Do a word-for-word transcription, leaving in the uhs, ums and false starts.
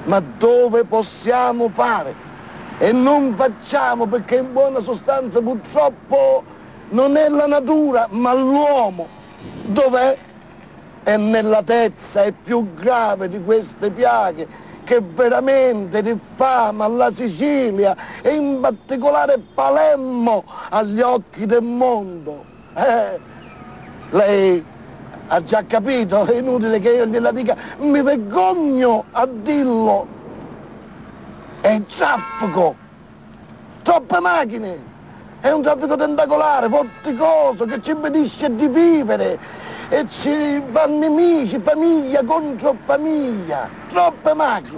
ma dove possiamo fare? E non facciamo perché in buona sostanza purtroppo non è la natura, ma l'uomo. Dov'è? È nella tezza, è più grave di queste piaghe che veramente diffama la Sicilia e in particolare Palermo agli occhi del mondo. Eh, lei ha già capito, è inutile che io gliela dica, mi vergogno a dirlo. È il traffico, troppe macchine, è un traffico tentacolare, vorticoso, che ci impedisce di vivere e ci fa nemici, famiglia contro famiglia, troppe macchine.